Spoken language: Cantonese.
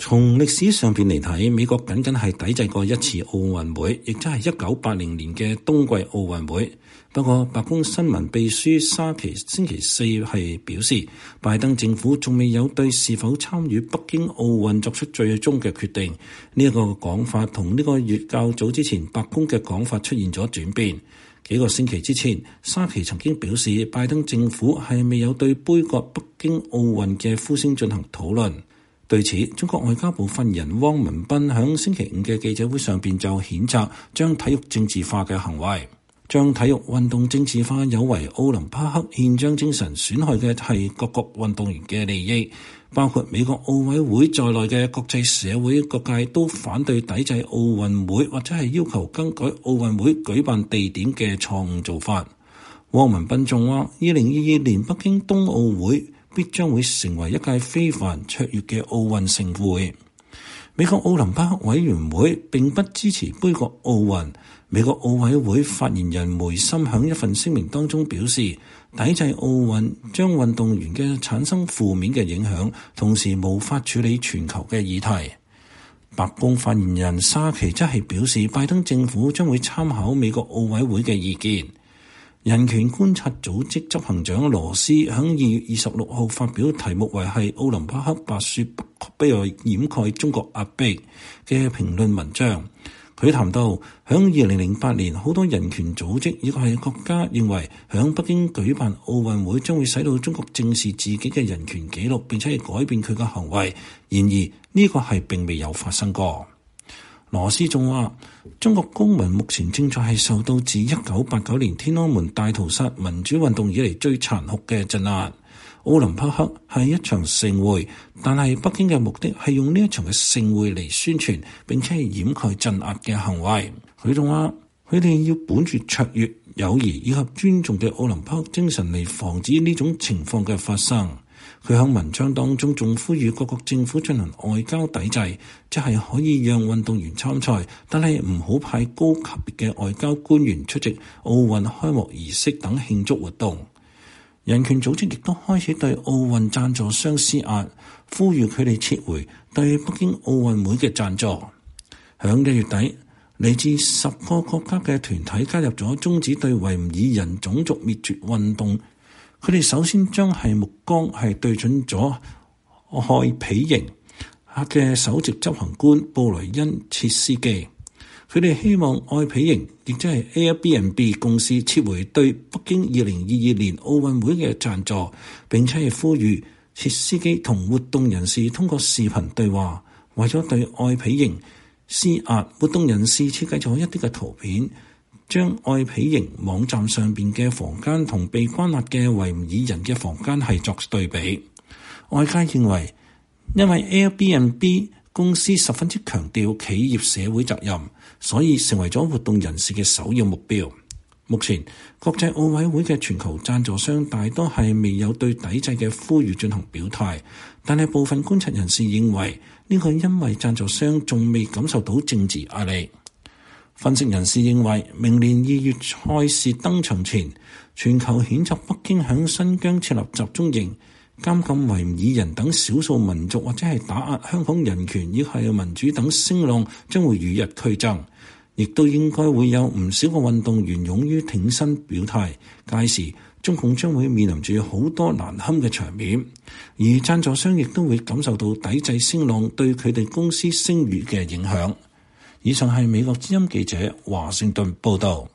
從歷史上邊嚟睇，美國僅係抵制過一次奧運會，亦即係1980年嘅冬季奧運會。不過，白宮新聞秘書沙奇星期四係表示，拜登政府仲未有對是否參與北京奧運作出最終嘅決定。呢一個講法同呢個月較早之前白宮嘅講法出現咗轉變。幾個星期之前，沙奇曾經表示，拜登政府係未有對杯葛北京奧運嘅呼聲進行討論。對此，中國外交部發言人汪文斌響星期五嘅記者會上邊就譴責將體育政治化嘅行為。將體育運動政治化有違奧林匹克憲章精神，損害嘅係各國運動員嘅利益，包括美國奧委會在內嘅國際社會各界都反對抵制奧運會或者係要求更改奧運會舉辦地點嘅錯誤做法。汪文斌仲話，2022年北京冬奧會必將會成為一屆非凡卓越嘅奧運盛會。美國奧林匹克委員會並不支持杯葛奧運。美國奧委會發言人梅森響一份聲明當中表示，抵制奧運將運動員嘅產生負面嘅影響，同時無法處理全球嘅議題。白宮發言人沙奇則係表示，拜登政府將會參考美國奧委會嘅意見。人權觀察組織執行長羅斯響2月26號發表題目為係奧林匹克白雪不可掩蓋中國壓迫嘅評論文章。佢談到，響2008年，好多人權組織以及係國家認為響北京舉辦奧運會將會使到中國正視自己嘅人權紀錄，並且係改變佢嘅行為。然而呢個係並未有發生過。羅斯仲話，中國公民目前正在係受到自1989年天安門大屠殺民主運動以嚟最殘酷嘅鎮壓。奧林匹克係一場盛會，但係北京嘅目的係用呢一場嘅盛會嚟宣傳，並且係掩蓋鎮壓嘅行為。佢仲話，佢哋要本住卓越、友誼以及尊重嘅奧林匹克精神嚟防止呢種情況嘅發生。佢喺文章當中仲呼籲各國政府進行外交抵制，即係可以讓運動員參賽，但係唔好派高級別嘅外交官員出席奧運開幕儀式等慶祝活動。人權組織亦都開始對奧運贊助商施壓，呼籲佢哋撤回對北京奧運會嘅贊助。響1月底，嚟自10個國家嘅團體加入咗終止對維吾爾人種族滅絕運動。佢哋首先將係目光係對準咗愛彼迎嘅首席執行官布雷恩切斯基。佢哋希望愛彼迎，亦即係 Airbnb 公司撤回對北京2022年奧運會嘅贊助，並且係呼籲切斯基同活動人士通過視頻對話。為咗對愛彼迎施壓，活動人士設計咗一啲嘅圖片，將愛彼迎網站上邊嘅房間同被關押嘅維吾爾人嘅房間係作對比。外界認為，因為 Airbnb 公司十分之強調企業社會責任，所以成為咗活動人士嘅首要目標。目前，國際奧委會嘅全球贊助商大多係未有對抵制嘅呼籲進行表態，但係部分觀察人士認為呢個因為贊助商仲未感受到政治壓力。分析人士認為，明年2月賽事登場前，全球譴責北京響新疆設立集中營、監禁維吾爾人等少數民族或者係打壓香港人權以及民主等聲浪將會與日俱增，亦都應該會有唔少個運動員勇於挺身表態。屆時中共將會面臨住好多難堪嘅場面，而贊助商亦都會感受到抵制聲浪對佢哋公司聲譽嘅影響。以上係美國之音記者華盛頓報道。